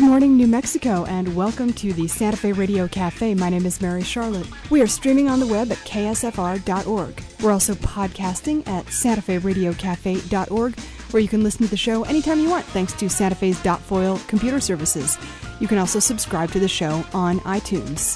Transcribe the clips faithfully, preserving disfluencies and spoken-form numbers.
morning, New Mexico, and welcome to the Santa Fe Radio Cafe. My name is Mary Charlotte. We are streaming on the web at K S F R dot org. We're also podcasting at Santa Fe Radio Cafe dot org, where you can listen to the show anytime you want, thanks to Santa Fe's Dot Foil computer services. You can also subscribe to the show on iTunes.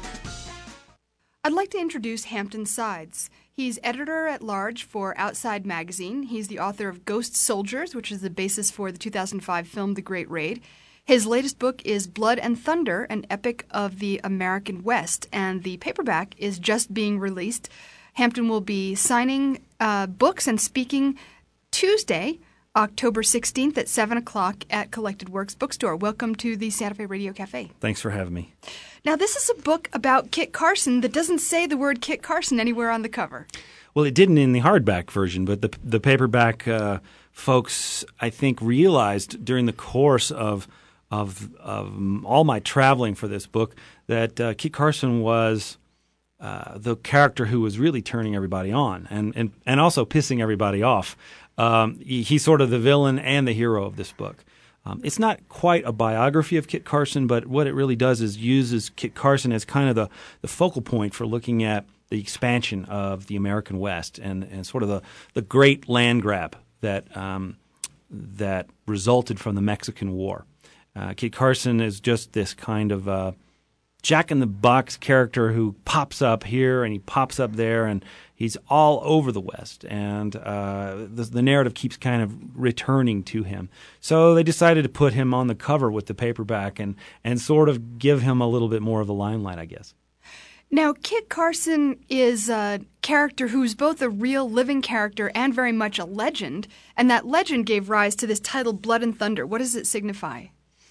I'd like to introduce Hampton Sides. He's editor-at-large for Outside Magazine. He's the author of Ghost Soldiers, which is the basis for the two thousand five film The Great Raid. His latest book is Blood and Thunder, an epic of the American West, and the paperback is just being released. Hampton will be signing uh, books and speaking Tuesday, October sixteenth at seven o'clock at Collected Works Bookstore. Welcome to the Santa Fe Radio Cafe. Thanks for having me. Now, this is a book about Kit Carson that doesn't say the word Kit Carson anywhere on the cover. Well, it didn't in the hardback version, but the the paperback uh, folks, I think, realized during the course of of, of all my traveling for this book that uh, Kit Carson was uh, the character who was really turning everybody on and and, and also pissing everybody off. Um, he, he's sort of the villain and the hero of this book. Um, it's not quite a biography of Kit Carson, but what it really does is uses Kit Carson as kind of the, the focal point for looking at the expansion of the American West and, and sort of the, the great land grab that um, that resulted from the Mexican War. Uh, Kit Carson is just this kind of uh, jack-in-the-box character who pops up here and he pops up there, and he's all over the West, and uh, the, the narrative keeps kind of returning to him. So they decided to put him on the cover with the paperback and, and sort of give him a little bit more of the limelight, I guess. Now, Kit Carson is a character who's both a real living character and very much a legend, and that legend gave rise to this title, Blood and Thunder. What does it signify?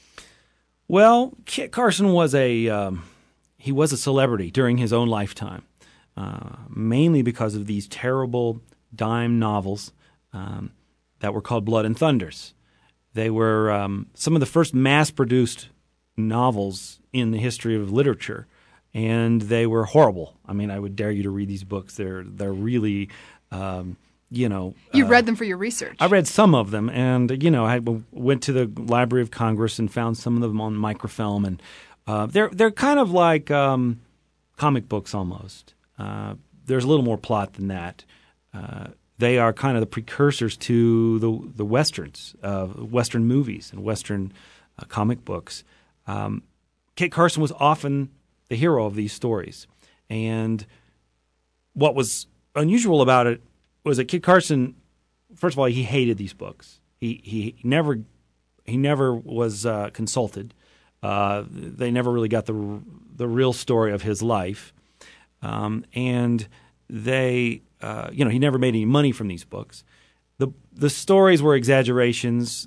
Well, Kit Carson was a um, he was a celebrity during his own lifetime. Uh, mainly because of these terrible dime novels um, that were called Blood and Thunders. They were um, some of the first mass-produced novels in the history of literature, and they were horrible. I mean, I would dare you to read these books. They're they're really, um, you know. You uh, read them for your research. I read some of them, and you know, I went to the Library of Congress and found some of them on microfilm, and uh, they're they're kind of like um, comic books almost. Uh, there's a little more plot than that. Uh, they are kind of the precursors to the the westerns, uh, Western movies and Western uh, comic books. Um, Kit Carson was often the hero of these stories, and what was unusual about it was that Kit Carson, first of all, he hated these books. He he never he never was uh, consulted. Uh, they never really got the the real story of his life. Um, and they, uh, you know, he never made any money from these books. The the stories were exaggerations,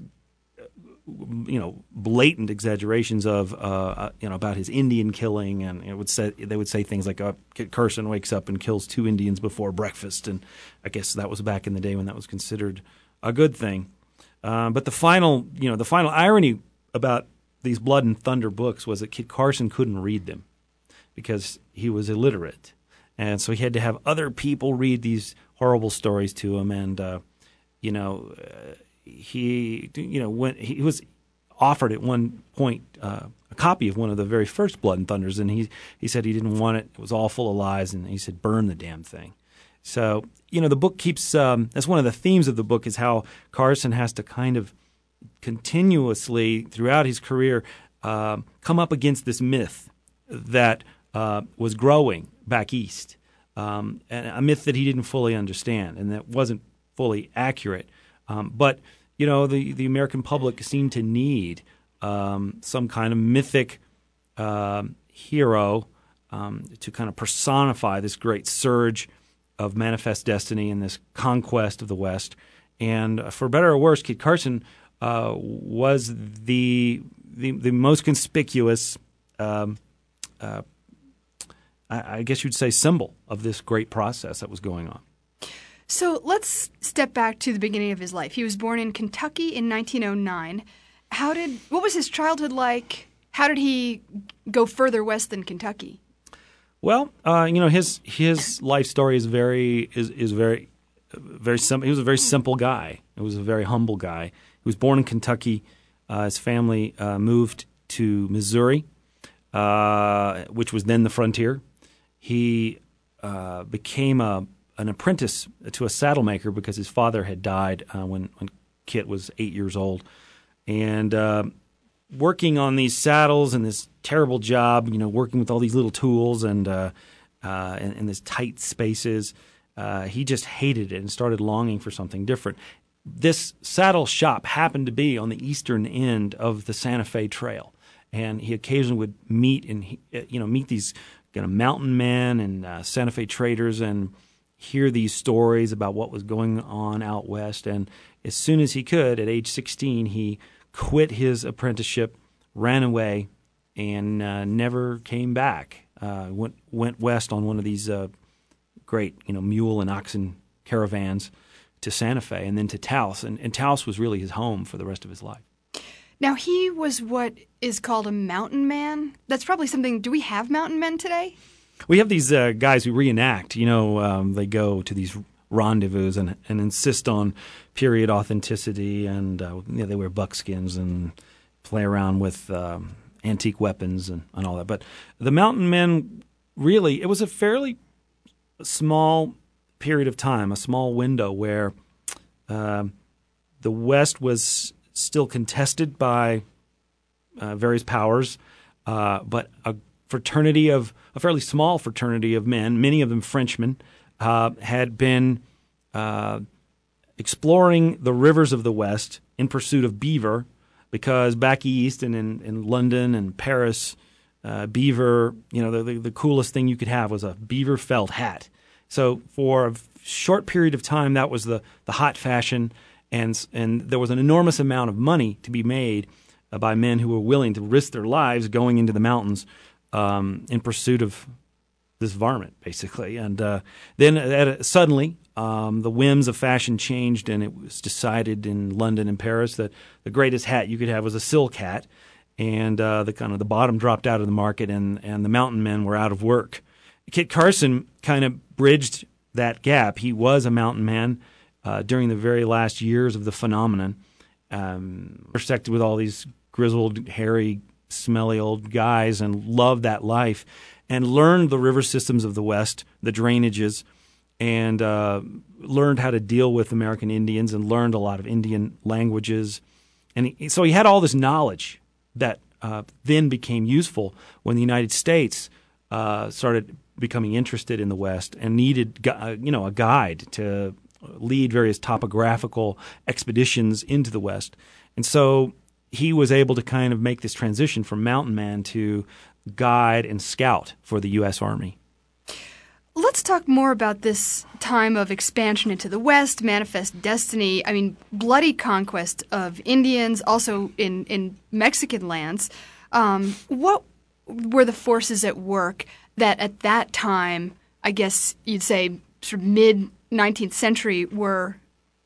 you know, blatant exaggerations of, uh, you know, about his Indian killing, and it would say they would say things like, uh, Kit Carson wakes up and kills two Indians before breakfast, and I guess that was back in the day when that was considered a good thing. Um, but the final, you know, the final irony about these Blood and Thunder books was that Kit Carson couldn't read them, because he was illiterate. And so he had to have other people read these horrible stories to him. And, uh, you know, uh, he, you know, when he was offered at one point uh, a copy of one of the very first Blood and Thunders, and he, he said he didn't want it. It was all full of lies, and he said, burn the damn thing. So, you know, the book keeps um, – that's one of the themes of the book, is how Carson has to kind of continuously throughout his career uh, come up against this myth that – Uh, was growing back east, um, and a myth that he didn't fully understand and that wasn't fully accurate. Um, but, you know, the, the American public seemed to need um, some kind of mythic uh, hero um, to kind of personify this great surge of manifest destiny and this conquest of the West. And uh, for better or worse, Kit Carson uh, was the, the the most conspicuous um, uh, I guess you'd say symbol of this great process that was going on. So let's step back to the beginning of his life. He was born in Kentucky in nineteen oh nine. How did what was his childhood like? How did he go further west than Kentucky? Well, uh, you know, his his life story is very is is very very simple. He was a very simple guy. He was a very humble guy. He was born in Kentucky. Uh, his family uh, moved to Missouri, uh, which was then the frontier. He uh, became a an apprentice to a saddle maker because his father had died uh, when when Kit was eight years old, and uh, working on these saddles and this terrible job, you know, working with all these little tools and uh, uh, in, in these tight spaces, uh, he just hated it and started longing for something different. This saddle shop happened to be on the eastern end of the Santa Fe Trail, and he occasionally would meet and you know meet these kind of mountain men and uh, Santa Fe traders and hear these stories about what was going on out west. And as soon as he could, at age sixteen, he quit his apprenticeship, ran away, and uh, never came back. Uh, went went west on one of these uh, great, you know, mule and oxen caravans to Santa Fe and then to Taos. And, and Taos was really his home for the rest of his life. Now, he was what is called a mountain man. That's probably something – do we have mountain men today? We have these uh, guys who reenact. You know, um, they go to these rendezvous and, and insist on period authenticity, and uh, you know, they wear buckskins and play around with um, antique weapons and, and all that. But the mountain men, really, it was a fairly small period of time, a small window where uh, the West was still contested by uh, various powers, uh, but a fraternity of a fairly small fraternity of men, many of them Frenchmen, uh, had been uh, exploring the rivers of the West in pursuit of beaver, because back east and in, in London and Paris, uh, beaver, you know, the, the, the coolest thing you could have was a beaver felt hat. So for a short period of time, that was the, the hot fashion, and and there was an enormous amount of money to be made uh, by men who were willing to risk their lives going into the mountains um, in pursuit of this varmint, basically. And uh, then at a, suddenly, um, the whims of fashion changed, and it was decided in London and Paris that the greatest hat you could have was a silk hat, and uh, the kind of the bottom dropped out of the market, and and the mountain men were out of work. Kit Carson kind of bridged that gap. He was a mountain man uh, during the very last years of the phenomenon, um, intersected with all these grizzled, hairy, smelly old guys, and loved that life, and learned the river systems of the West, the drainages, and uh, learned how to deal with American Indians, and learned a lot of Indian languages. And he, so he had all this knowledge that uh, then became useful when the United States uh, started becoming interested in the West and needed, uh, you know, a guide to lead various topographical expeditions into the West. And so he was able to kind of make this transition from mountain man to guide and scout for the U S Army. Let's talk more about this time of expansion into the West, manifest destiny. I mean, bloody conquest of Indians, also in, in Mexican lands. Um, what were the forces at work that at that time, I guess you'd say sort of mid-nineteenth century, were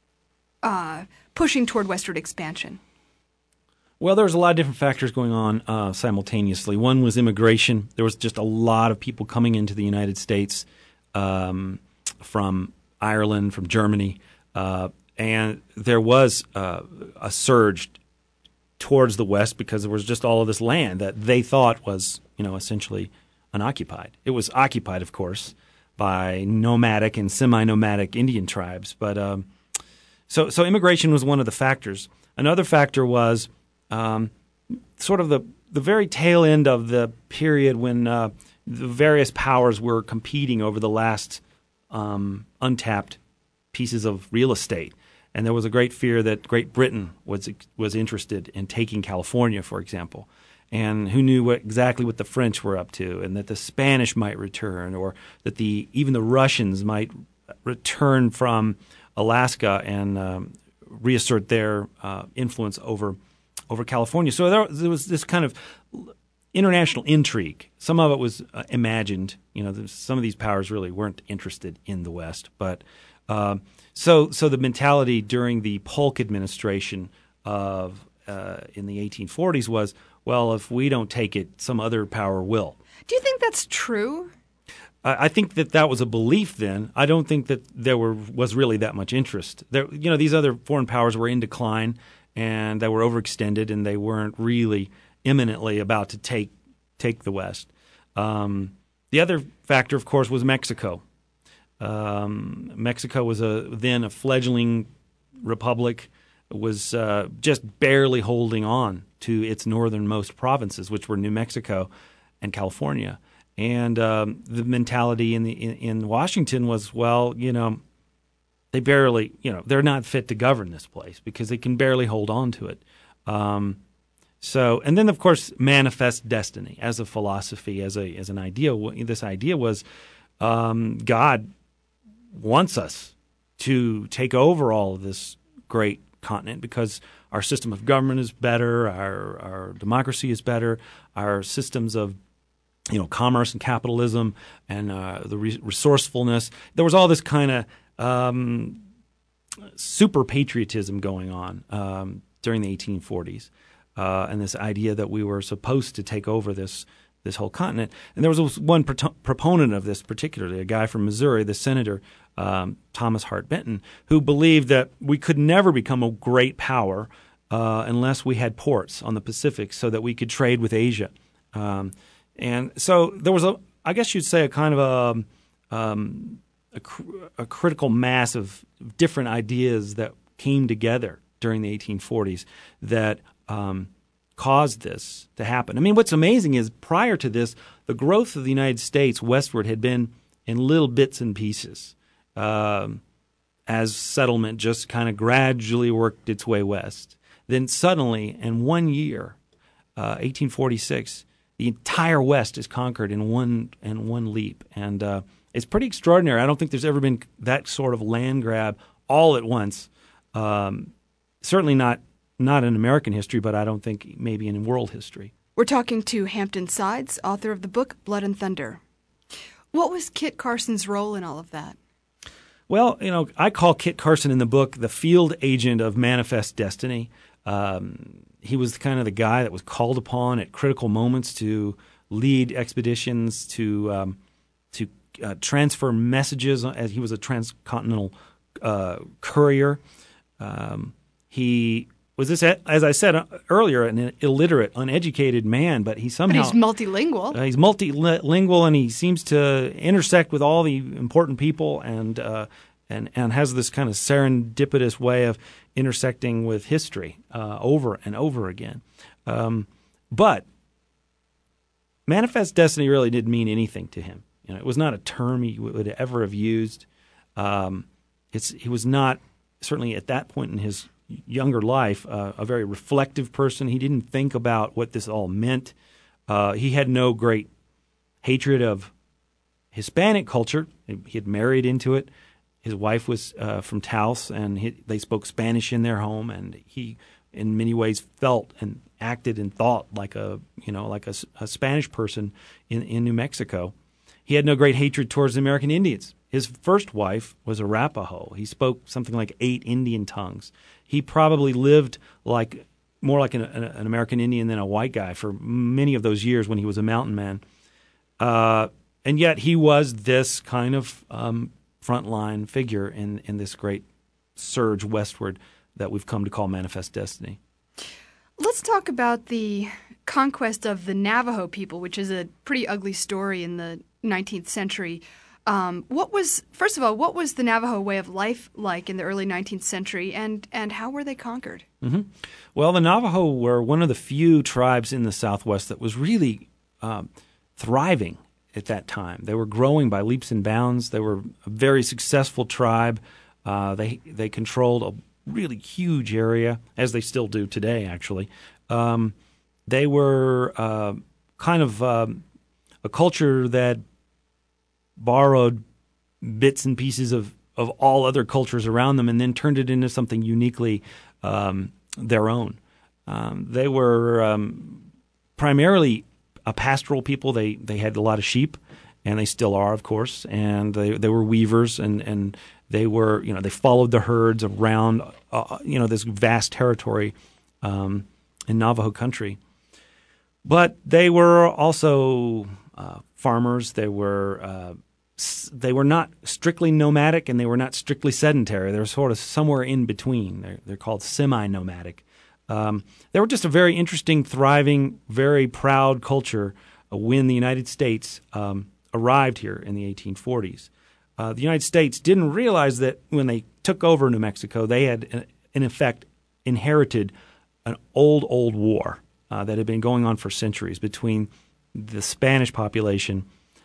uh, pushing toward westward expansion? Well, there was a lot of different factors going on uh, simultaneously. One was immigration. There was just a lot of people coming into the United States um, from Ireland, from Germany, uh, and there was uh, a surge towards the West because there was just all of this land that they thought was, you know, essentially unoccupied. It was occupied, of course, by nomadic and semi-nomadic Indian tribes, but um, so so immigration was one of the factors. Another factor was Um, sort of the, the very tail end of the period when uh, the various powers were competing over the last um, untapped pieces of real estate. And there was a great fear that Great Britain was was interested in taking California, for example. And who knew what, exactly what the French were up to, and that the Spanish might return, or that the even the Russians might return from Alaska and um, reassert their uh, influence over over California. So there, there was this kind of international intrigue. Some of it was uh, imagined. You know, some of these powers really weren't interested in the West. But uh, so so the mentality during the Polk administration of uh, in the eighteen forties was, well, if we don't take it, some other power will. Do you think that's true? I think that that was a belief then. I don't think that there were was really that much interest. There, you know, these other foreign powers were in decline, and they were overextended, and they weren't really imminently about to take take the West. Um, the other factor, of course, was Mexico. Um, Mexico was a then a fledgling republic, was uh, just barely holding on to its northernmost provinces, which were New Mexico and California. And um, the mentality in the in, in Washington was, well, you know, they barely, you know, they're not fit to govern this place because they can barely hold on to it. Um, so, and then of course, manifest destiny as a philosophy, as a as an idea. This idea was um, God wants us to take over all of this great continent because our system of government is better, our our democracy is better, our systems of you know commerce and capitalism and uh, the re- resourcefulness. There was all this kind of um, super patriotism going on um, during the eighteen forties, uh, and this idea that we were supposed to take over this this whole continent. And there was one pro- proponent of this, particularly a guy from Missouri, the senator um, Thomas Hart Benton, who believed that we could never become a great power uh, unless we had ports on the Pacific, so that we could trade with Asia. Um, and so there was a, I guess you'd say, a kind of a um, A, cr- a critical mass of different ideas that came together during the eighteen forties that um, caused this to happen. I mean, what's amazing is prior to this, the growth of the United States westward had been in little bits and pieces um, as settlement just kind of gradually worked its way west. Then suddenly, in one year, uh, eighteen forty-six, the entire West is conquered in one in one leap, and uh, it's pretty extraordinary. I don't think there's ever been that sort of land grab all at once. Um, certainly not not in American history, but I don't think maybe in world history. We're talking to Hampton Sides, author of the book Blood and Thunder. What was Kit Carson's role in all of that? Well, you know, I call Kit Carson in the book the field agent of manifest destiny. Um, he was kind of the guy that was called upon at critical moments to lead expeditions, to um, to uh, transfer messages, as he was a transcontinental uh, courier. Um, he was this, as I said earlier, an illiterate, uneducated man, but he somehow But he's multilingual. Uh, he's multilingual, and he seems to intersect with all the important people, and uh, and and has this kind of serendipitous way of intersecting with history uh, over and over again. Um, but manifest destiny really didn't mean anything to him. You know, it was not a term he would ever have used. Um, it's he was not, certainly at that point in his younger life, uh, a very reflective person. He didn't think about what this all meant. Uh, he had no great hatred of Hispanic culture. He had married into it. His wife was uh, from Taos, and he, they spoke Spanish in their home, and he, in many ways, felt and acted and thought like a you know like a, a Spanish person in, in New Mexico. He had no great hatred towards the American Indians. His first wife was Arapaho. He spoke something like eight Indian tongues. He probably lived like more like an, an American Indian than a white guy for many of those years when he was a mountain man. Uh, and yet he was this kind of um, frontline figure in, in this great surge westward that we've come to call manifest destiny. Let's talk about the conquest of the Navajo people, which is a pretty ugly story in the nineteenth century. Um, what was, first of all, what was the Navajo way of life like in the early nineteenth century, and, and how were they conquered? Mm-hmm. Well, the Navajo were one of the few tribes in the Southwest that was really um, thriving at that time. They were growing by leaps and bounds. They were a very successful tribe. Uh, they they controlled a really huge area, as they still do today, actually. Um, they were uh, kind of um, a culture that borrowed bits and pieces of, of all other cultures around them and then turned it into something uniquely um, their own. Um, they were um, primarily a pastoral people. They they had a lot of sheep, and they still are, of course, and they they were weavers, and, and they were, you know, they followed the herds around, uh, you know, this vast territory um, in Navajo country. But they were also uh, farmers. They were uh, they were not strictly nomadic, and they were not strictly sedentary. They were sort of somewhere in between. They're, they're called semi-nomadic. Um, they were just a very interesting, thriving, very proud culture uh, when the United States um, arrived here in the eighteen forties. Uh, the United States didn't realize that when they took over New Mexico, they had, in effect, inherited an old, old war uh, that had been going on for centuries between the Spanish population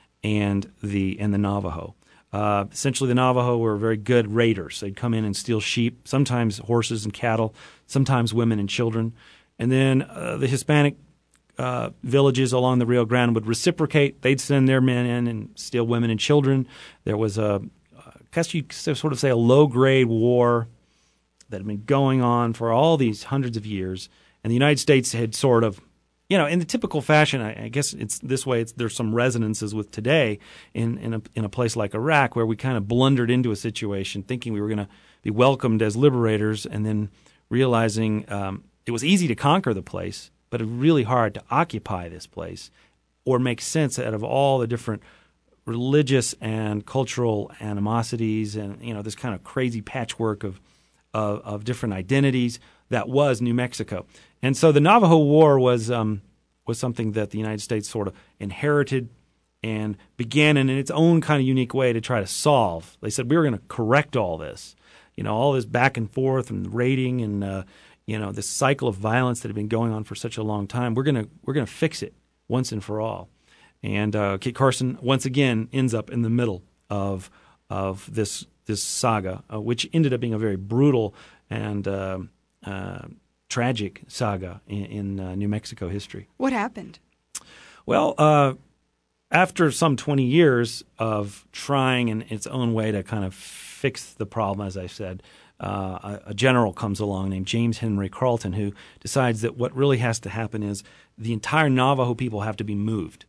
and the and the Navajo. Uh, essentially, the Navajo were very good raiders. They'd come in and steal sheep, sometimes horses and cattle, sometimes women and children. And then uh, the Hispanic uh, villages along the Rio Grande would reciprocate. They'd send their men in and steal women and children. There was a, I guess you could sort of say, a low-grade war that had been going on for all these hundreds of years. And the United States had sort of, you know, in the typical fashion, I, I guess it's this way. It's, there's some resonances with today in in a, in a place like Iraq, where we kind of blundered into a situation thinking we were going to be welcomed as liberators, and then realizing um, it was easy to conquer the place, but it was really hard to occupy this place or make sense out of all the different religious and cultural animosities and, you know, this kind of crazy patchwork of of, of different identities that was New Mexico. And so the Navajo War was um, was something that the United States sort of inherited and began in its own kind of unique way to try to solve. They said we were going to correct all this, you know, all this back and forth and raiding and uh, you know, this cycle of violence that had been going on for such a long time. We're gonna we're gonna fix it once and for all. And uh, Kit Carson once again ends up in the middle of of this this saga, uh, which ended up being a very brutal and uh, uh, tragic saga in, in uh, New Mexico history. What happened? Well, uh, after some twenty years of trying in its own way to kind of fix the problem, as I said, uh, a, a general comes along named James Henry Carleton, who decides that what really has to happen is the entire Navajo people have to be moved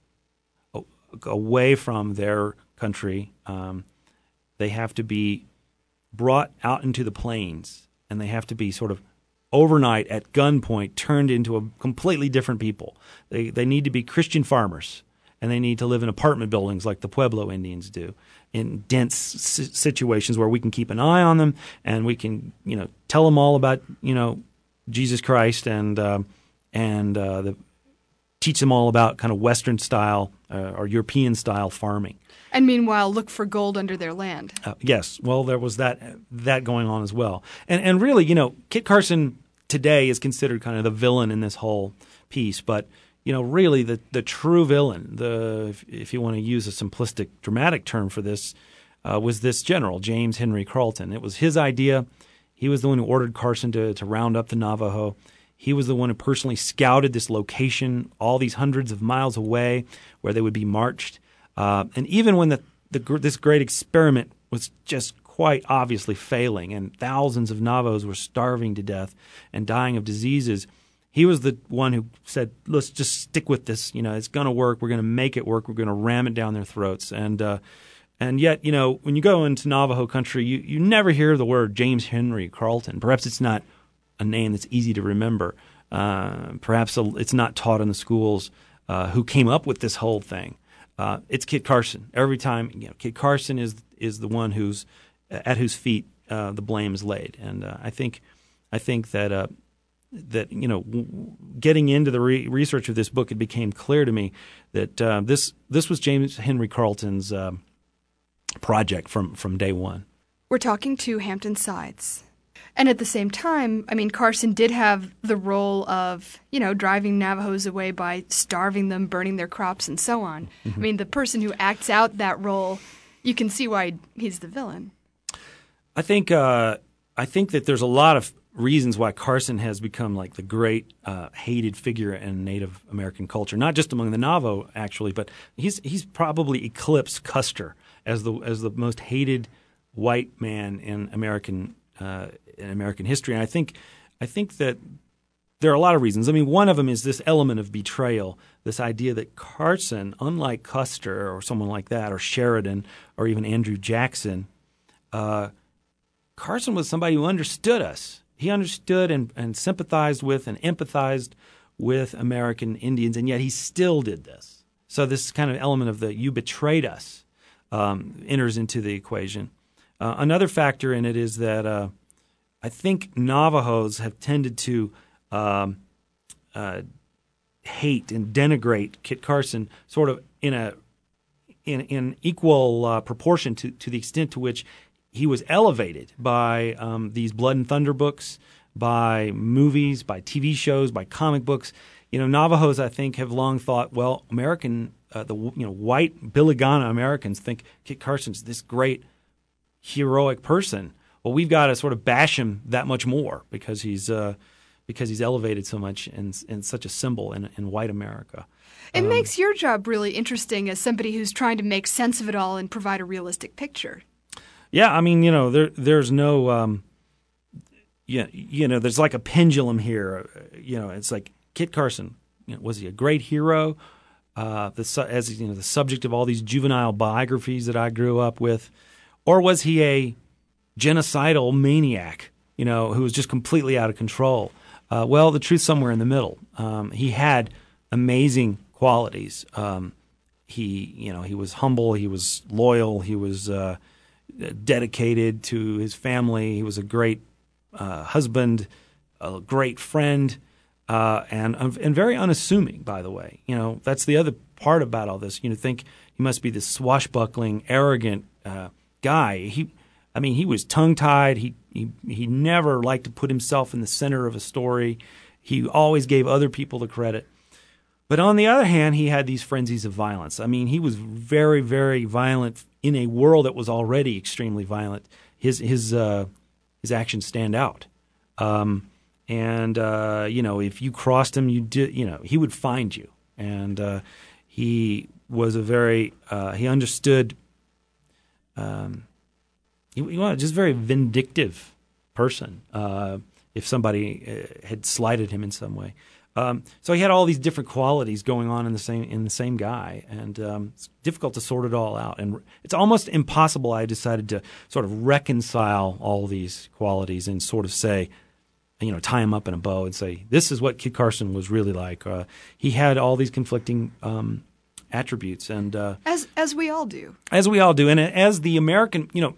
away from their country. Um, they have to be brought out into the plains, and they have to be sort of overnight at gunpoint turned into a completely different people. They they need to be Christian farmers, and they need to live in apartment buildings like the Pueblo Indians do, in dense s- situations where we can keep an eye on them and we can, you know, tell them all about, you know, Jesus Christ and uh, and uh, the teach them all about kind of Western style uh, or European style farming. And meanwhile, look for gold under their land. Uh, yes, well, there was that that going on as well. And and really, you know, Kit Carson today is considered kind of the villain in this whole piece. But, you know, really the, the true villain, the if, if you want to use a simplistic dramatic term for this, uh, was this general, James Henry Carleton. It was his idea. He was the one who ordered Carson to, to round up the Navajo. He was the one who personally scouted this location all these hundreds of miles away where they would be marched. Uh, and even when the, the this great experiment was just quite obviously failing and thousands of Navajos were starving to death and dying of diseases, he was the one who said, let's just stick with this. You know, it's going to work. We're going to make it work. We're going to ram it down their throats. And uh, and yet, you know, when you go into Navajo country, you, you never hear the word James Henry Carleton. Perhaps it's not a name that's easy to remember. Uh, perhaps it's not taught in the schools uh, who came up with this whole thing. Uh, it's Kit Carson. Every time, you know, Kit Carson is is the one who's at whose feet uh, the blame is laid. And uh, I think I think that uh, that you know, w- getting into the re- research of this book, it became clear to me that uh, this this was James Henry Carleton's uh, project from from day one. We're talking to Hampton Sides. And at the same time, I mean, Carson did have the role of, you know, driving Navajos away by starving them, burning their crops, and so on. Mm-hmm. I mean, the person who acts out that role, you can see why he's the villain. I think uh, I think that there's a lot of reasons why Carson has become like the great uh, hated figure in Native American culture, not just among the Navajo, actually, but he's he's probably eclipsed Custer as the as the most hated white man in American uh, in American history. And I think I think that there are a lot of reasons. I mean, one of them is this element of betrayal, this idea that Carson, unlike Custer or someone like that, or Sheridan, or even Andrew Jackson, uh, Carson was somebody who understood us. He understood and, and sympathized with and empathized with American Indians, and yet he still did this. So this kind of element of the you betrayed us um, enters into the equation. Uh, another factor in it is that uh, I think Navajos have tended to um, uh, hate and denigrate Kit Carson sort of in a in in equal uh, proportion to, to the extent to which he was elevated by um, these Blood and Thunder books, by movies, by T V shows, by comic books. You know, Navajos, I think, have long thought, well, American, uh, the you know, white Biligana Americans think Kit Carson's this great heroic person. Well, we've got to sort of bash him that much more because he's uh, because he's elevated so much and, and such a symbol in, in white America. It um, makes your job really interesting as somebody who's trying to make sense of it all and provide a realistic picture. Yeah, I mean, you know, there there's no, um, yeah, you know, there's like a pendulum here. You know, it's like Kit Carson. You know, was he a great hero? Uh, the as you know, the subject of all these juvenile biographies that I grew up with, or was he a genocidal maniac? You know, who was just completely out of control. Uh, well, the truth's somewhere in the middle. Um, he had amazing qualities. Um, he, you know, he was humble. He was loyal. He was uh, dedicated to his family. He was a great uh, husband, a great friend, uh, and and very unassuming. By the way, you know, that's the other part about all this. You know, think he must be this swashbuckling, arrogant uh, guy. He. I mean, he was tongue-tied. He, he he never liked to put himself in the center of a story. He always gave other people the credit. But on the other hand, he had these frenzies of violence. I mean, he was very, very violent in a world that was already extremely violent. His his uh, his actions stand out. Um, and uh, you know, if you crossed him, you did. You know, he would find you. And uh, he was a very uh, he understood. Um, He, he was just a very vindictive person uh, if somebody uh, had slighted him in some way. Um, so he had all these different qualities going on in the same in the same guy, and um, it's difficult to sort it all out. And it's almost impossible. I decided to sort of reconcile all these qualities and sort of say, you know, tie them up in a bow and say, this is what Kit Carson was really like. Uh, he had all these conflicting um, attributes, and uh, as as we all do, as we all do, and as the American, you know.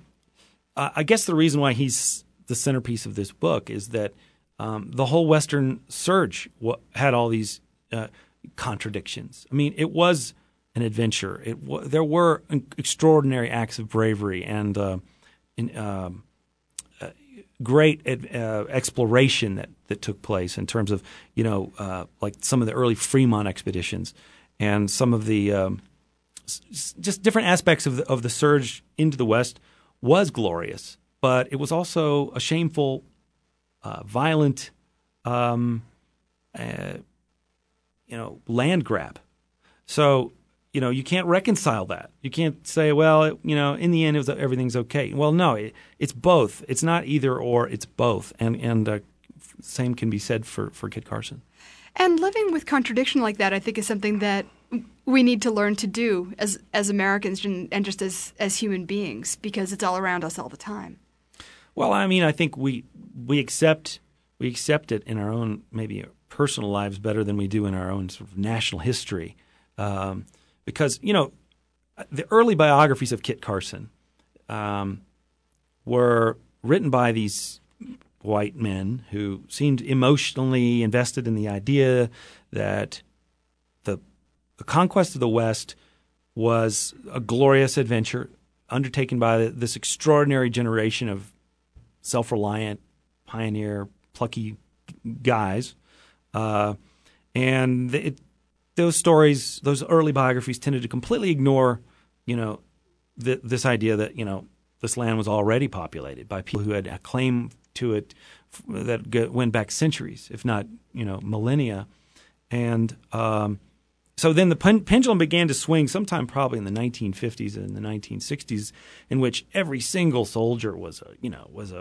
I guess the reason why he's the centerpiece of this book is that um, the whole Western surge w- had all these uh, contradictions. I mean, it was an adventure. It w- there were extraordinary acts of bravery and uh, in, uh, uh, great ed- uh, exploration that, that took place in terms of, you know, uh, like some of the early Fremont expeditions and some of the um, s- just different aspects of the, of the surge into the West was glorious, but it was also a shameful, uh, violent, um, uh, you know, land grab. So, you know, you can't reconcile that. You can't say, well, it, you know, in the end, it was everything's okay. Well, no, it, it's both. It's not either or. It's both, and and uh, same can be said for for Kit Carson. And living with contradiction like that, I think, is something that we need to learn to do as as Americans and, and just as, as human beings, because it's all around us all the time. Well, I mean, I think we we accept we accept it in our own maybe personal lives better than we do in our own sort of national history, um, because you know the early biographies of Kit Carson um, were written by these white men who seemed emotionally invested in the idea that the the conquest of the West was a glorious adventure undertaken by this extraordinary generation of self-reliant, pioneer, plucky guys. Uh, and it, those stories, those early biographies tended to completely ignore, you know, th- this idea that, you know, this land was already populated by people who had a claim to it that g- went back centuries, if not, you know, millennia. And um, so then the pen- pendulum began to swing sometime probably in the nineteen fifties and the nineteen sixties, in which every single soldier was a, you know, was a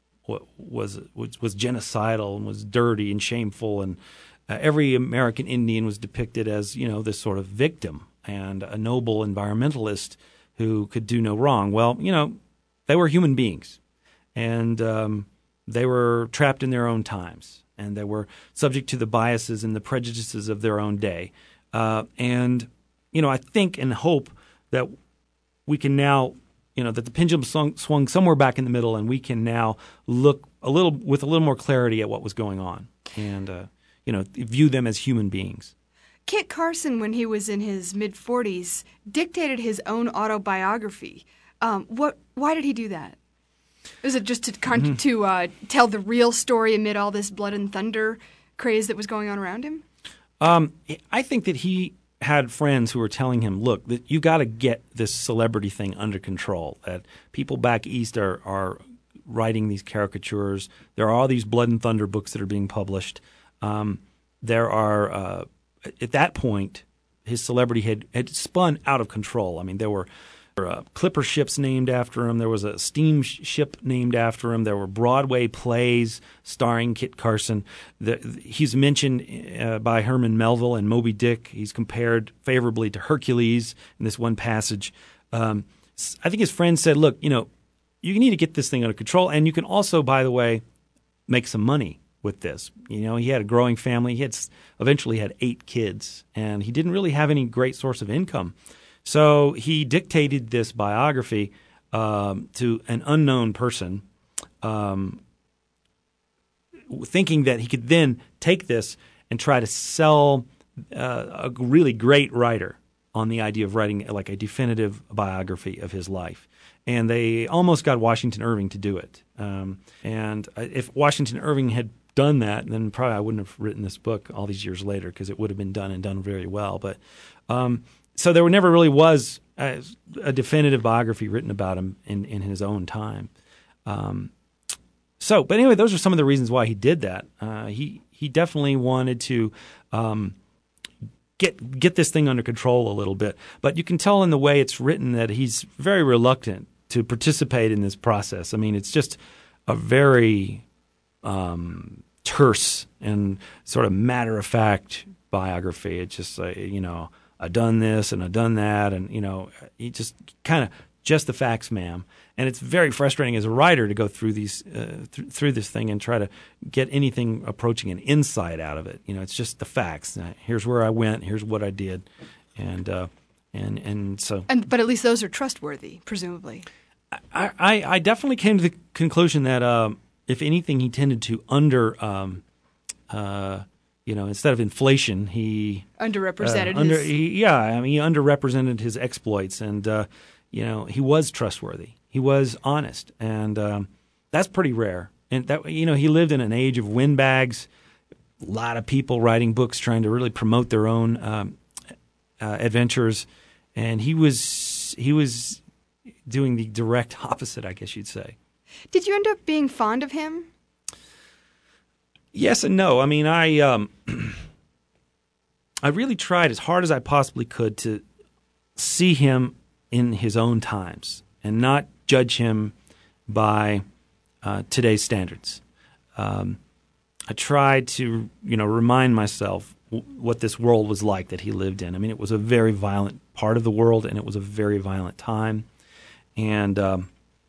was was was genocidal and was dirty and shameful, and uh, every American Indian was depicted as, you know, this sort of victim and a noble environmentalist who could do no wrong. Well, you know, they were human beings, and um, they were trapped in their own times, and they were subject to the biases and the prejudices of their own day. Uh, and, you know, I think and hope that we can now, you know, that the pendulum swung, swung somewhere back in the middle, and we can now look a little with a little more clarity at what was going on. and uh, you know, view them as human beings. Kit Carson, when he was in his mid-forties, dictated his own autobiography. Um, what? Why did he do that? Is it just to con- mm-hmm. to uh, tell the real story amid all this blood and thunder craze that was going on around him? Um, I think that he had friends who were telling him, look, that you got to get this celebrity thing under control, that people back east are, are writing these caricatures. There are all these blood and thunder books that are being published. Um, there are uh, – at that point, his celebrity had, had spun out of control. I mean, there were – There were uh, clipper ships named after him. There was a steamship named after him. There were Broadway plays starring Kit Carson. The, he's mentioned uh, by Herman Melville in Moby Dick. He's compared favorably to Hercules in this one passage. Um, I think his friends said, look, you know, you need to get this thing under control, and you can also, by the way, make some money with this. You know, he had a growing family. He had eventually had eight kids, and he didn't really have any great source of income. So he dictated this biography um, to an unknown person, um, thinking that he could then take this and try to sell uh, a really great writer on the idea of writing like a definitive biography of his life. And they almost got Washington Irving to do it. Um, and if Washington Irving had done that, then probably I wouldn't have written this book all these years later, because it would have been done and done very well. But um, so there never really was a, a definitive biography written about him in, in his own time. Um, so, but anyway, those are some of the reasons why he did that. Uh, he he definitely wanted to um, get get this thing under control a little bit. But you can tell in the way it's written that he's very reluctant to participate in this process. I mean, it's just a very um, terse and sort of matter-of-fact biography. It's just like, you know, I've done this and I've done that, and, you know, he just kind of just the facts, ma'am. And it's very frustrating as a writer to go through these uh, th- through this thing and try to get anything approaching an insight out of it. You know, it's just the facts. Now, here's where I went. Here's what I did, and uh, and and so. And but at least those are trustworthy, presumably. I I, I definitely came to the conclusion that um, if anything, he tended to under. Um, uh, You know, instead of inflation, he underrepresented. Uh, under, his... he, yeah, I mean, he underrepresented his exploits, and uh, you know, he was trustworthy. He was honest, and um, that's pretty rare. And that, you know, he lived in an age of windbags. A lot of people writing books trying to really promote their own um, uh, adventures, and he was he was doing the direct opposite, I guess you'd say. Did you end up being fond of him? Yes and no. I mean, I um, I really tried as hard as I possibly could to see him in his own times and not judge him by uh, today's standards. Um, I tried to, you know, remind myself w- what this world was like that he lived in. I mean, it was a very violent part of the world, and it was a very violent time. And um,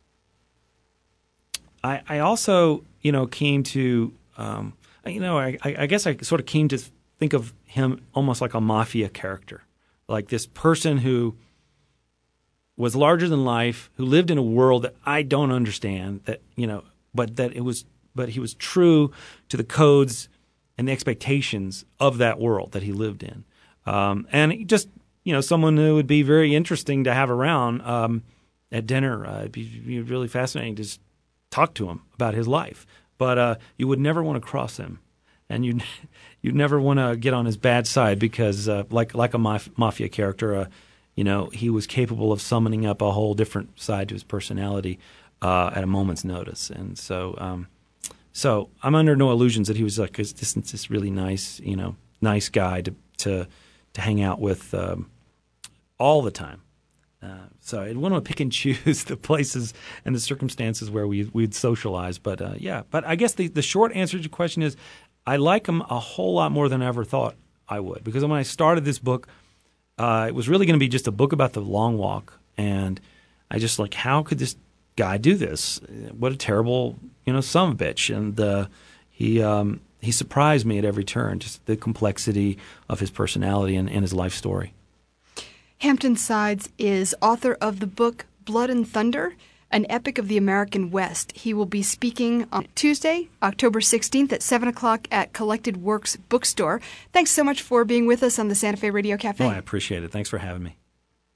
I, I also, you know, came to Um, you know, I, I guess I sort of came to think of him almost like a mafia character, like this person who was larger than life, who lived in a world that I don't understand, that, you know, but that it was, but he was true to the codes and the expectations of that world that he lived in. Um, and he just, you know, someone who would be very interesting to have around um, at dinner. Uh, it'd be, be really fascinating to just talk to him about his life. But uh, you would never want to cross him, and you'd you'd never want to get on his bad side because, uh, like like a maf- mafia character, uh, you know, he was capable of summoning up a whole different side to his personality uh, at a moment's notice. And so, um, so I'm under no illusions that he was like this, this really nice, you know, nice guy to to to hang out with um, all the time. Uh, so I want to pick and choose the places and the circumstances where we, we'd socialize. But, uh, yeah, but I guess the, the short answer to your question is I like him a whole lot more than I ever thought I would. Because when I started this book, uh, it was really going to be just a book about the long walk. And I just like, how could this guy do this? What a terrible, you know, son of a bitch. And uh, he um, he surprised me at every turn, just the complexity of his personality and, and his life story. Hampton Sides is author of the book Blood and Thunder, an epic of the American West. He will be speaking on Tuesday, October sixteenth at seven o'clock at Collected Works Bookstore. Thanks so much for being with us on the Santa Fe Radio Cafe. Oh, I appreciate it. Thanks for having me.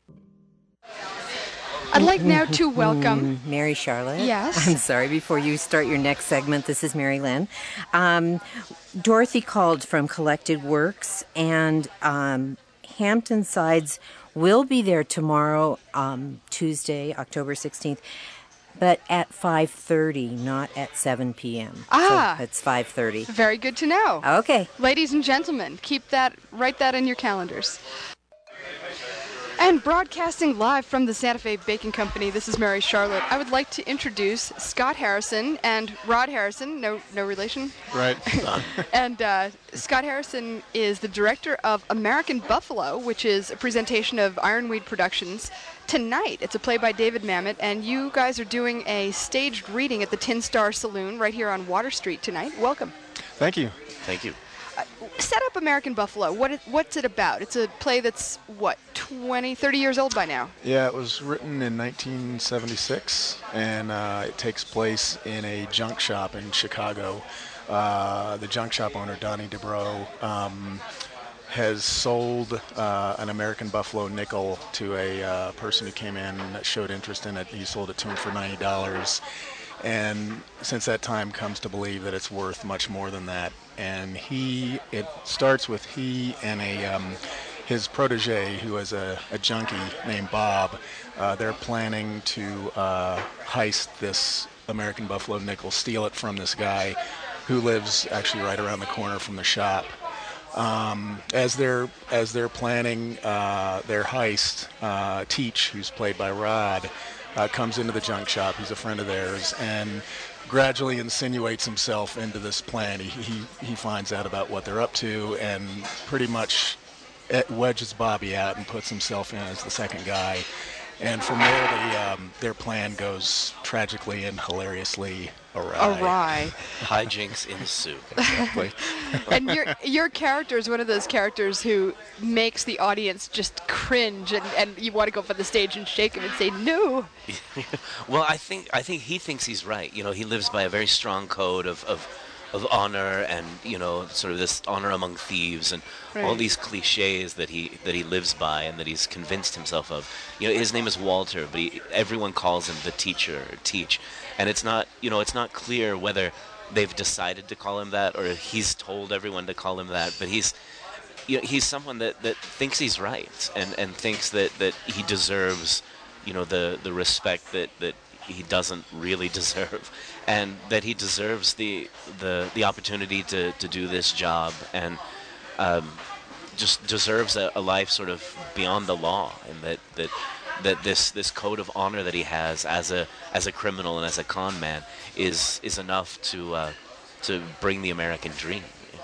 I'd like now to welcome Mary Charlotte. Yes. I'm sorry, before you start your next segment, this is Mary Lynn. Um, Dorothy called from Collected Works, and um, Hampton Sides will be there tomorrow, um, Tuesday, October sixteenth, but at five thirty, not at seven p.m. Ah. So it's five thirty. Very good to know. Okay. Ladies and gentlemen, keep that, write that in your calendars. And broadcasting live from the Santa Fe Baking Company, this is Mary Charlotte. I would like to introduce Scott Harrison and Rod Harrison, no no relation. Right. And uh, Scott Harrison is the director of American Buffalo, which is a presentation of Ironweed Productions. Tonight, it's a play by David Mamet, and you guys are doing a staged reading at the Tin Star Saloon right here on Water Street tonight. Welcome. Thank you. Thank you. Uh, set up American Buffalo. What it, what's it about? It's a play that's, what, twenty, thirty years old by now? Yeah, it was written in nineteen seventy-six, and uh, it takes place in a junk shop in Chicago. Uh, the junk shop owner, Donnie DeBro, um, has sold uh, an American Buffalo nickel to a uh, person who came in that showed interest in it. He sold it to him for ninety dollars. And since that time comes to believe that it's worth much more than that. And he, it starts with he and a um, his protege, who is a, a junkie named Bob. Uh, they're planning to uh, heist this American Buffalo nickel, steal it from this guy who lives actually right around the corner from the shop. Um, as they're as they're planning uh, their heist, uh, Teach, who's played by Rod, Uh, comes into the junk shop. He's a friend of theirs, and gradually insinuates himself into this plan. He he, he finds out about what they're up to, and pretty much wedges Bobby out and puts himself in as the second guy. And from there, the, um, their plan goes tragically and hilariously awry. Awry. Hijinks ensue. Exactly. And your your character is one of those characters who makes the audience just cringe, and, and you want to go up on the stage and shake him and say, no. Well, I think I think he thinks he's right. You know, he lives by a very strong code of, of, of honor, and, you know, sort of this honor among thieves, and Right. all these cliches that he that he lives by and that he's convinced himself of. You know, his name is Walter, but he, everyone calls him the teacher or Teach, and it's not you know it's not clear whether they've decided to call him that or he's told everyone to call him that. But he's you know, he's someone that, that thinks he's right and, and thinks that, that he deserves you know the, the respect that, that he doesn't really deserve, and that he deserves the the, the opportunity to, to do this job, and um, just deserves a, a life sort of beyond the law, and that, that that this this code of honor that he has as a as a criminal and as a con man is is enough to uh, to bring the American dream.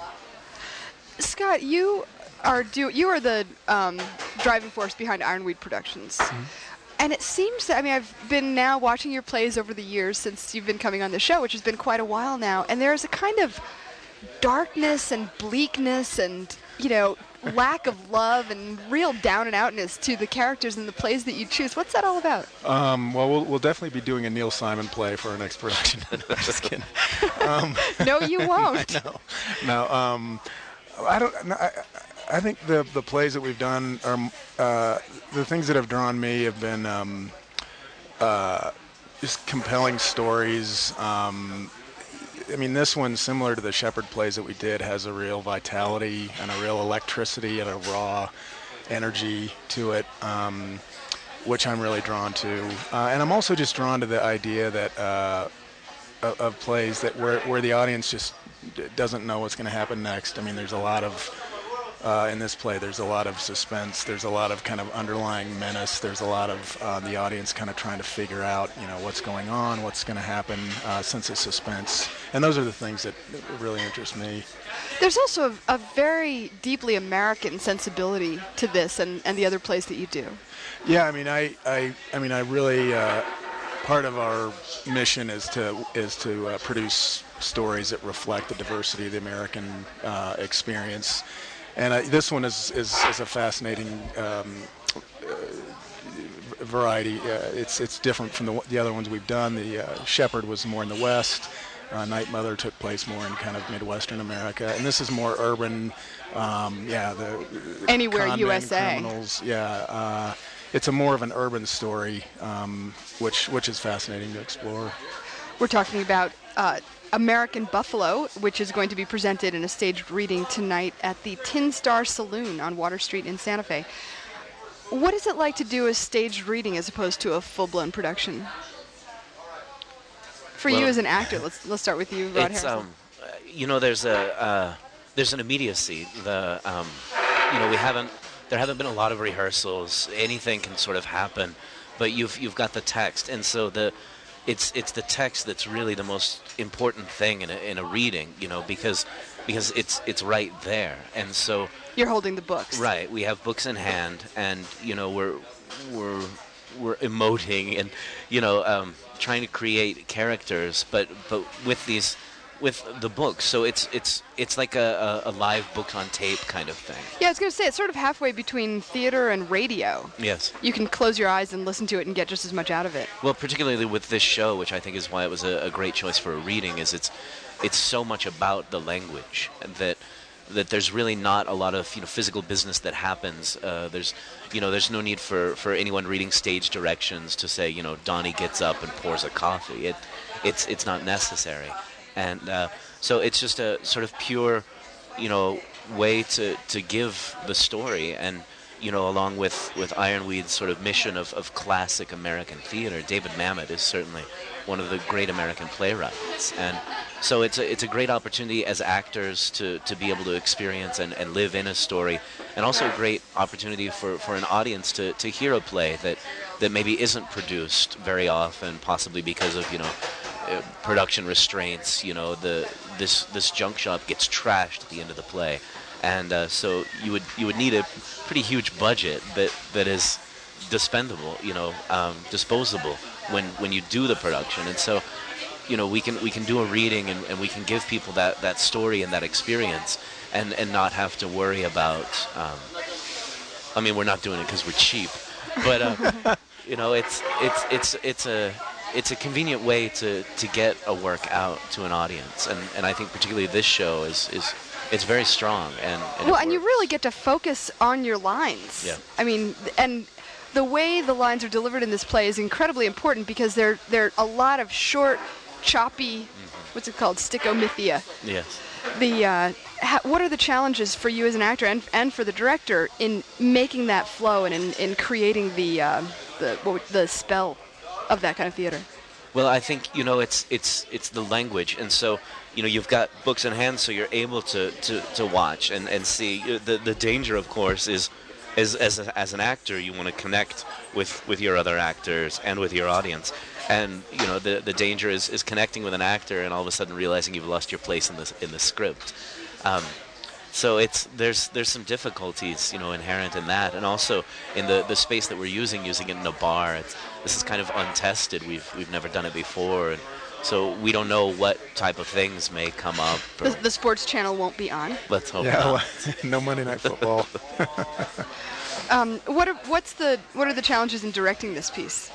Scott, you are do you are the um, driving force behind Ironweed Productions. Mm-hmm. And it seems that, I mean, I've been now watching your plays over the years since you've been coming on the show, which has been quite a while now, and there's a kind of darkness and bleakness and, you know, lack of love and real down and outness to the characters in the plays that you choose. What's that all about? Um, well, well, we'll definitely be doing a Neil Simon play for our next production. Just kidding. Um, no, you won't. no, no. Um, I don't. No, I, I think the the plays that we've done are uh, the things that have drawn me have been um, uh, just compelling stories. Um, I mean, this one, similar to the Shepherd plays that we did, has a real vitality and a real electricity and a raw energy to it, um, which I'm really drawn to. Uh, and I'm also just drawn to the idea that uh, of, of plays that where where the audience just doesn't know what's going to happen next. I mean, there's a lot of Uh, in this play, there's a lot of suspense. There's a lot of kind of underlying menace. There's a lot of uh, the audience kind of trying to figure out, you know, what's going on, what's going to happen, uh, sense of suspense. And those are the things that really interest me. There's also a, a very deeply American sensibility to this and, and the other plays that you do. Yeah, I mean, I, I, I mean, I really uh, part of our mission is to is to uh, produce stories that reflect the diversity of the American uh, experience. And uh, this one is, is, is a fascinating, um, uh, variety. Uh, it's it's different from the the other ones we've done. The uh, Shepherd was more in the West. Uh, Night Mother took place more in kind of Midwestern America, and this is more urban. Um, yeah, the Anywhere con U men, S A. criminals. Yeah, uh, it's a more of an urban story, um, which which is fascinating to explore. We're talking about uh, American Buffalo, which is going to be presented in a staged reading tonight at the Tin Star Saloon on Water Street in Santa Fe. What is it like to do a staged reading as opposed to a full-blown production? For Well, you as an actor, let's let's start with you, Rod It's Harrison. um, uh, you know, there's a uh, there's an immediacy. The um, you know, we haven't there haven't been a lot of rehearsals. Anything can sort of happen, but you've you've got the text, and so the it's it's the text that's really the most important thing in a in a reading. You know, because because it's it's right there, and so You're holding the books. right, we have books in hand, and you know, we're we're we're emoting and you know um, trying to create characters, but but with these with the books, so it's it's it's like a, a, a live book on tape kind of thing. Yeah, I was going to say, it's sort of halfway between theater and radio. Yes. You can close your eyes and listen to it and get just as much out of it. Well, particularly with this show, which I think is why it was a, a great choice for a reading, is it's it's so much about the language that that there's really not a lot of you know physical business that happens. Uh, there's you know there's no need for, for anyone reading stage directions to say you know Donnie gets up and pours a coffee. It it's it's not necessary, and uh, so it's just a sort of pure you know way to, to give the story. And you know along with, with Ironweed's sort of mission of, of classic American theater, David Mamet is certainly one of the great American playwrights, and so it's a, it's a great opportunity as actors to, to be able to experience and, and live in a story, and also a great opportunity for, for an audience to, to hear a play that, that maybe isn't produced very often, possibly because of you know uh, production restraints. You know the this this junk shop gets trashed at the end of the play, and uh, so you would you would need a pretty huge budget that, that is dispendable, you know, um, disposable when, when you do the production. And so, you know, we can we can do a reading and, and we can give people that, that story and that experience and, and not have to worry about, um, I mean, we're not doing it because we're cheap, but, uh, you know, it's, it's, it's, it's a, it's a convenient way to, to get a work out to an audience. And, and I think particularly this show is, is it's very strong. And, and Well, it and you works. really get to focus on your lines. Yeah. I mean, and the way the lines are delivered in this play is incredibly important because they're they're a lot of short, choppy, Mm-hmm. what's it called, stickomythia. Yes. The uh, ha- what are the challenges for you as an actor and and for the director in making that flow and in, in creating the uh, the what, would- the spell of that kind of theater? Well, I think you know it's it's it's the language, and so you know you've got books in hand, so you're able to, to, to watch and, and see. The the danger, of course, is as as a, as an actor, you want to connect with, with your other actors and with your audience, and you know the the danger is, is connecting with an actor and all of a sudden realizing you've lost your place in the in the script. Um, So it's there's there's some difficulties you know inherent in that, and also in the, the space that we're using, using it in a bar. It's, this is kind of untested. We've we've never done it before, and so we don't know what type of things may come up. or- The, the sports channel won't be on. let's hope Yeah, not. well, no Monday Night Football. Um, what are, what's the what are the challenges in directing this piece?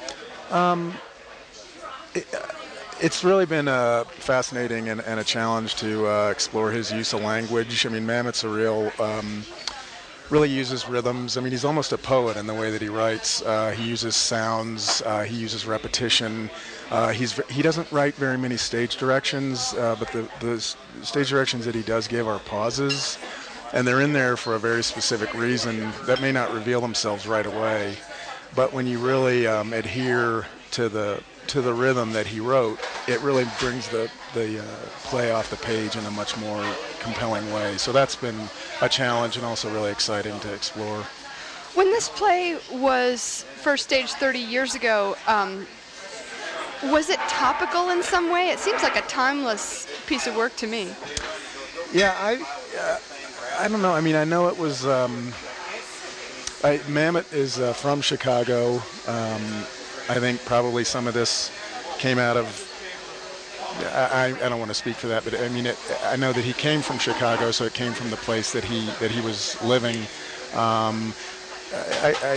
It's really been uh, fascinating and, and a challenge to uh, explore his use of language. I mean, Mamet's a real, um, really uses rhythms. I mean, he's almost a poet in the way that he writes. Uh, he uses sounds. Uh, he uses repetition. Uh, he's he doesn't write very many stage directions, uh, but the, the s- stage directions that he does give are pauses, and they're in there for a very specific reason that may not reveal themselves right away. But when you really um, adhere to the to the rhythm that he wrote, it really brings the the uh, play off the page in a much more compelling way. So that's been a challenge and also really exciting to explore. When this play was first staged thirty years ago, um, was it topical in some way? It seems like a timeless piece of work to me. Yeah, I uh, I don't know. I mean, I know it was. Um, I, Mamet is uh, from Chicago. Um, I think probably some of this came out of. I, I don't want to speak for that, but I mean, it, I know that he came from Chicago, so it came from the place that he that he was living. Um, I, I,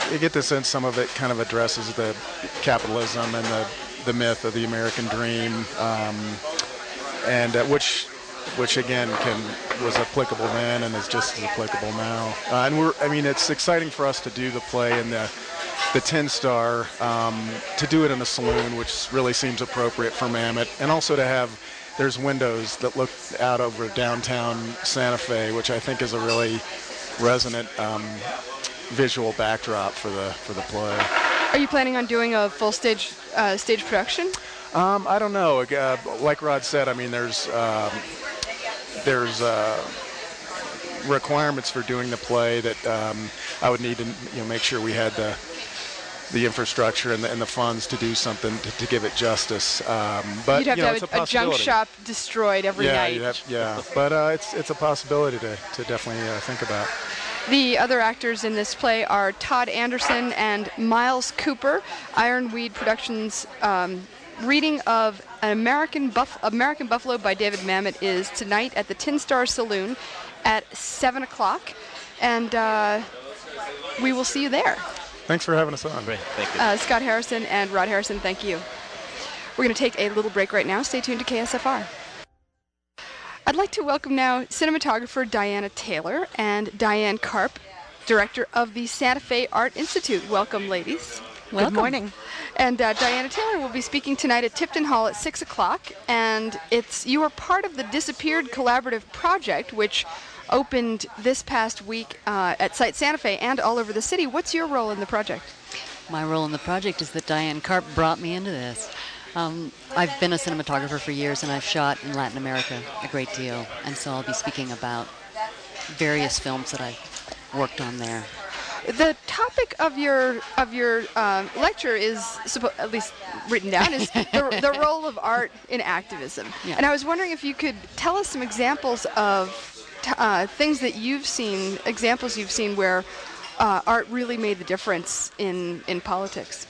you get the sense some of it kind of addresses the capitalism and the the myth of the American dream, um, and uh, which which again can was applicable then and is just as applicable now. Uh, and we're I mean it's exciting for us to do the play in the the Tin Star, um, to do it in a saloon, which really seems appropriate for Mammoth, and also to have there's windows that look out over downtown Santa Fe, which I think is a really resonant um, visual backdrop for the for the play. Are you planning on doing a full stage uh, stage production? Um, I don't know. Uh, like Rod said, I mean, there's um, there's uh, requirements for doing the play that um, I would need to you know make sure we had the the infrastructure and the, and the funds to do something to, to give it justice. Um, but you'd have you know, to it's have a, a, a junk shop destroyed every yeah, night. You'd have, yeah, but uh, it's it's a possibility to to definitely uh, think about. The other actors in this play are Todd Anderson and Miles Cooper. Ironweed Productions' um, reading of An American, Buff- American Buffalo by David Mamet is tonight at the Tin Star Saloon at seven o'clock, and uh, we will see you there. Thanks for having us on. Great, thank you. Uh, Scott Harrison and Rod Harrison, thank you. We're going to take a little break right now. Stay tuned to K S F R. I'd like to welcome now cinematographer Diana Taylor and Diane Karp, director of the Santa Fe Art Institute. Welcome, ladies. Welcome. Good morning. And uh, Diana Taylor will be speaking tonight at Tipton Hall at six o'clock. And it's you are part of the Disappeared Collaborative Project, which opened this past week uh, at Site Santa Fe and all over the city. What's your role in the project? My role in the project is that Diane Karp brought me into this. Um, I've been a cinematographer for years, and I've shot in Latin America a great deal, and so I'll be speaking about various films that I've worked on there. The topic of your of your um, lecture is, suppo- at least written down, is the, the role of art in activism. Yeah. And I was wondering if you could tell us some examples of t- uh, things that you've seen, examples you've seen where uh, art really made the difference in, in politics.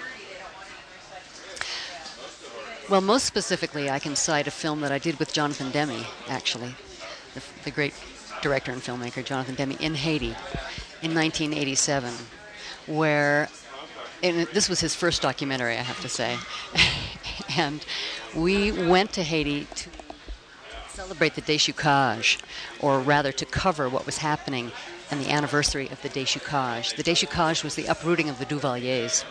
Well, most specifically, I can cite a film that I did with Jonathan Demme, actually, the, the great director and filmmaker Jonathan Demme, in Haiti in nineteen eighty-seven, where, and this was his first documentary, I have to say, and we went to Haiti to celebrate the Deschukage, or rather to cover what was happening and the anniversary of the Deschukage. The Deschukage was the uprooting of the Duvaliers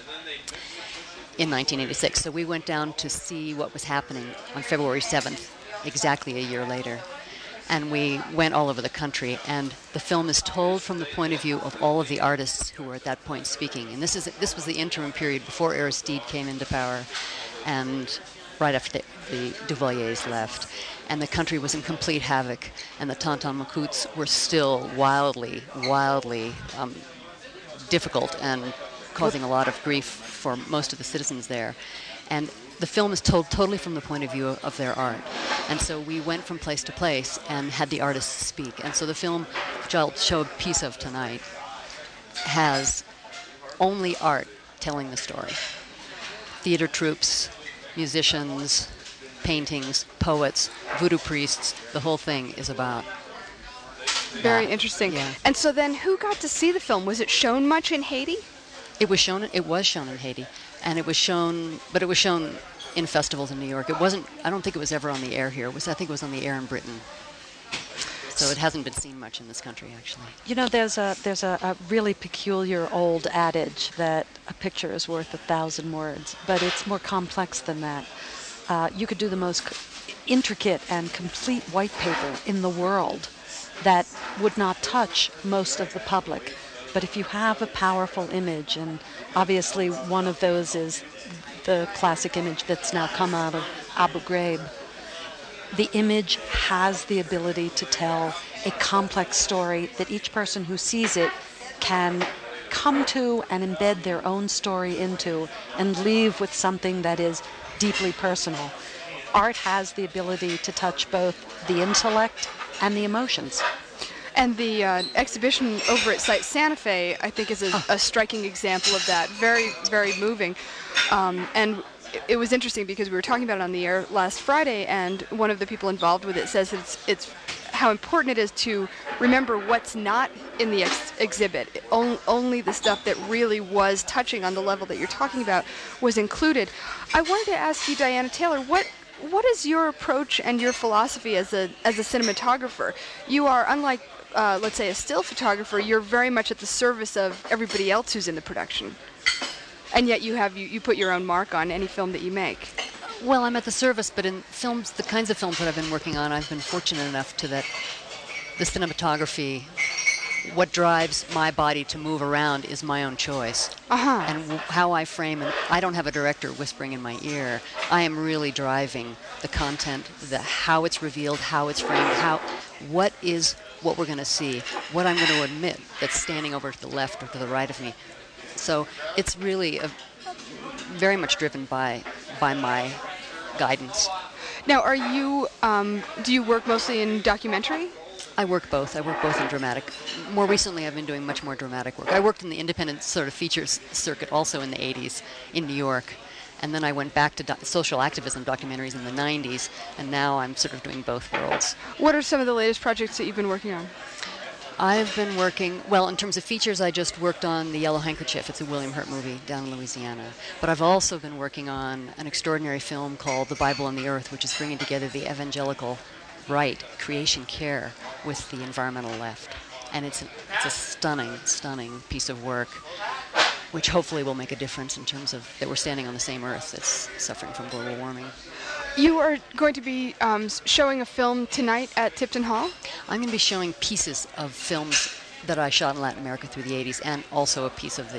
in nineteen eighty-six. So we went down to see what was happening on February seventh, exactly a year later. And we went all over the country. And the film is told from the point of view of all of the artists who were at that point speaking. And this is this was the interim period before Aristide came into power and right after the, the Duvaliers left. And the country was in complete havoc. And the Tonton Macoutes were still wildly, wildly um, difficult and causing a lot of grief for most of the citizens there. And the film is told totally from the point of view of their art. And so we went from place to place and had the artists speak. And so the film, which I'll show a piece of tonight, has only art telling the story. Theater troupes, musicians, paintings, poets, voodoo priests, the whole thing is about Very that. interesting. Yeah. And so then who got to see the film? Was it shown much in Haiti? It was shown. It was shown in Haiti, and it was shown, but it was shown in festivals in New York. It wasn't. I don't think it was ever on the air here. It was. I think it was on the air in Britain. So it hasn't been seen much in this country, actually. You know, there's a there's a, a really peculiar old adage that a picture is worth a thousand words, but it's more complex than that. Uh, you could do the most c- intricate and complete white paper in the world that would not touch most of the public. But if you have a powerful image, and obviously one of those is the classic image that's now come out of Abu Ghraib, the image has the ability to tell a complex story that each person who sees it can come to and embed their own story into and leave with something that is deeply personal. Art has the ability to touch both the intellect and the emotions. And the uh, exhibition over at Site Santa Fe, I think, is a, a striking example of that. Very, very moving. Um, and it, it was interesting because we were talking about it on the air last Friday, and one of the people involved with it says it's it's how important it is to remember what's not in the ex- exhibit. On, only the stuff that really was touching on the level that you're talking about was included. I wanted to ask you, Diana Taylor, what what is your approach and your philosophy as a as a cinematographer? You are, unlike, uh, let's say, a still photographer, you're very much at the service of everybody else who's in the production. And yet you have you, you put your own mark on any film that you make. Well, I'm at the service, but in films, the kinds of films that I've been working on, I've been fortunate enough to that the cinematography, what drives my body to move around is my own choice. Uh-huh. And w- how I frame, and I don't have a director whispering in my ear. I am really driving the content, the how it's revealed, how it's framed, how, what is what we're going to see, what I'm going to admit that's standing over to the left or to the right of me. So it's really a, very much driven by by my guidance. Now, are you, um, do you work mostly in documentary? I work both. I work both in dramatic. More recently, I've been doing much more dramatic work. I worked in the independent sort of features circuit also in the eighties in New York. And then I went back to do- social activism documentaries in the nineties. And now I'm sort of doing both worlds. What are some of the latest projects that you've been working on? I've been working, well, in terms of features, I just worked on The Yellow Handkerchief. It's a William Hurt movie down in Louisiana. But I've also been working on an extraordinary film called The Bible and the Earth, which is bringing together the evangelical right, creation care, with the environmental left. And it's, it's a stunning, stunning piece of work, which hopefully will make a difference in terms of that we're standing on the same earth that's suffering from global warming. You are going to be um, showing a film tonight at Tipton Hall? I'm going to be showing pieces of films that I shot in Latin America through the eighties, and also a piece of the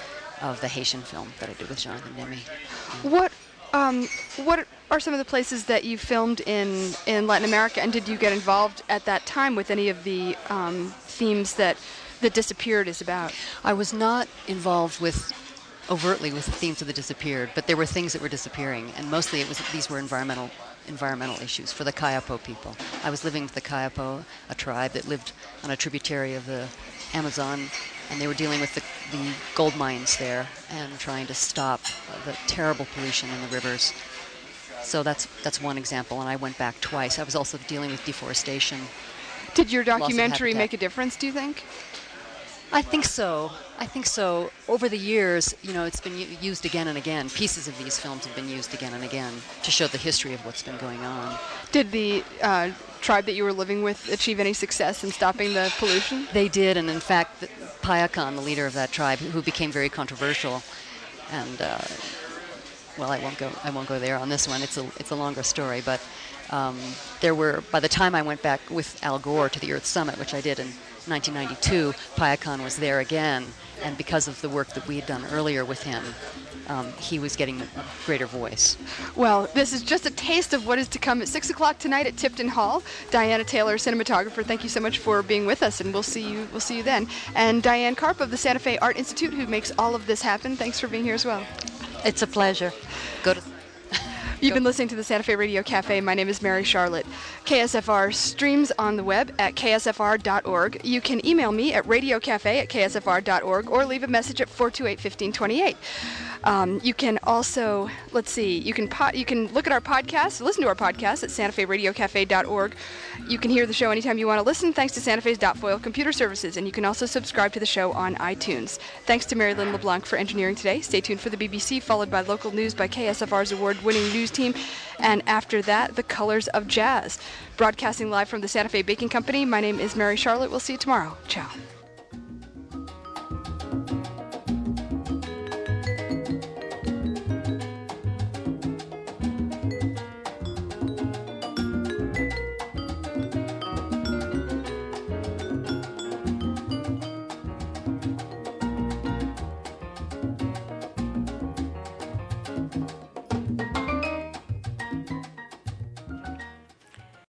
of the Haitian film that I did with Jonathan Demme. What um, what are some of the places that you filmed in, in Latin America, and did you get involved at that time with any of the um, themes that that Disappeared is about? I was not involved with overtly with the themes of the Disappeared, but there were things that were disappearing, and mostly it was these were environmental environmental issues for the Kayapo people. I was living with the Kayapo, a tribe that lived on a tributary of the Amazon, and they were dealing with the, the gold mines there and trying to stop the terrible pollution in the rivers. So that's that's one example, and I went back twice. I was also dealing with deforestation. Did your documentary make a difference, do you think? I think so. I think so. Over the years, you know, it's been u- used again and again. Pieces of these films have been used again and again to show the history of what's been going on. Did the uh, tribe that you were living with achieve any success in stopping the pollution? They did, and in fact, the, Payakan, the leader of that tribe, who became very controversial, and uh, well, I won't go. I won't go there on this one. It's a it's a longer story, but um, there were. By the time I went back with Al Gore to the Earth Summit, which I did in nineteen ninety-two, Payakan was there again, and because of the work that we had done earlier with him, um, he was getting a greater voice. Well, this is just a taste of what is to come at six o'clock tonight at Tipton Hall. Diana Taylor, cinematographer, thank you so much for being with us, and we'll see you. We'll see you then. And Diane Karp of the Santa Fe Art Institute, who makes all of this happen. Thanks for being here as well. It's a pleasure. Go to. You've been listening to the Santa Fe Radio Cafe. My name is Mary Charlotte. K S F R streams on the web at k s f r dot org. You can email me at radiocafe at k s f r dot org or leave a message at four two eight, one five two eight. Um, you can also, let's see, you can po- you can look at our podcast, listen to our podcast at santa fe radio cafe dot org. You can hear the show anytime you want to listen, thanks to Santa Fe's Dotfoil Computer Services, and you can also subscribe to the show on iTunes. Thanks to Mary Lynn LeBlanc for engineering today. Stay tuned for the B B C, followed by local news by K S F R's award-winning news team, and after that, The Colors of Jazz. Broadcasting live from the Santa Fe Baking Company, my name is Mary Charlotte. We'll see you tomorrow. Ciao. Thank you.